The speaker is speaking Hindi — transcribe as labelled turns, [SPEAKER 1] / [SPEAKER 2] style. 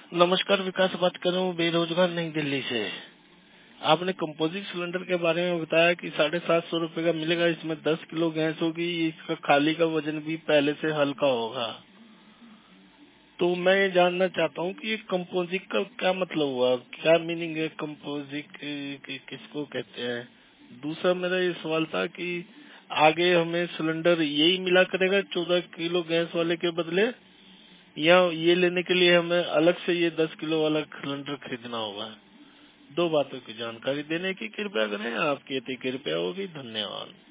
[SPEAKER 1] नमस्कार, विकास बात कर रहा हूँ बेरोजगार नई दिल्ली से। आपने कंपोजिट सिलेंडर के बारे में बताया कि 750 का मिलेगा। इसमें 10 किलो गैस होगी। इसका खाली का वजन भी पहले से हल्का होगा। तो मैं ये जानना चाहता हूँ कि ये कंपोजिट का क्या मतलब हुआ, क्या मीनिंग है कंपोजिट किसको कहते हैं। दूसरा मेरा ये सवाल था कि आगे हमें सिलेंडर यही मिला करेगा 14 किलो गैस वाले के बदले, या ये लेने के लिए हमें अलग से ये 10 किलो वाला सिलेंडर खरीदना होगा। दो बातों की जानकारी देने की कृपया करें। आपकी अति कृपया होगी। धन्यवाद।